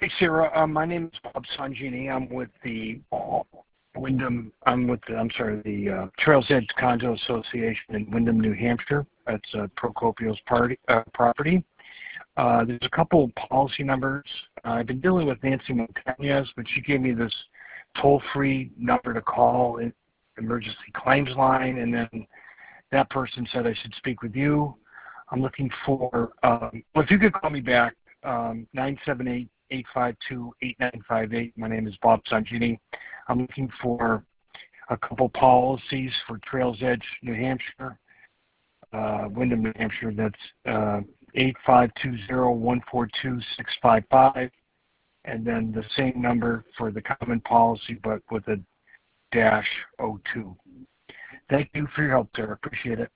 Hey, Sarah. My name is Bob Sangini. I'm with the Trails Edge Condo Association in Windham, New Hampshire. That's Procopio's property. There's a couple policy numbers. I've been dealing with Nancy Montañez, but she gave me this toll-free number to call, emergency claims line, and then that person said I should speak with you. I'm looking for, if you could call me back, 978-852-8958. My name is Bob Sangini. I'm looking for a couple policies for Trails Edge, New Hampshire, Windham, New Hampshire. That's 8520-142-655, and then the same number for the common policy, but with a -02. Thank you for your help, sir. Appreciate it.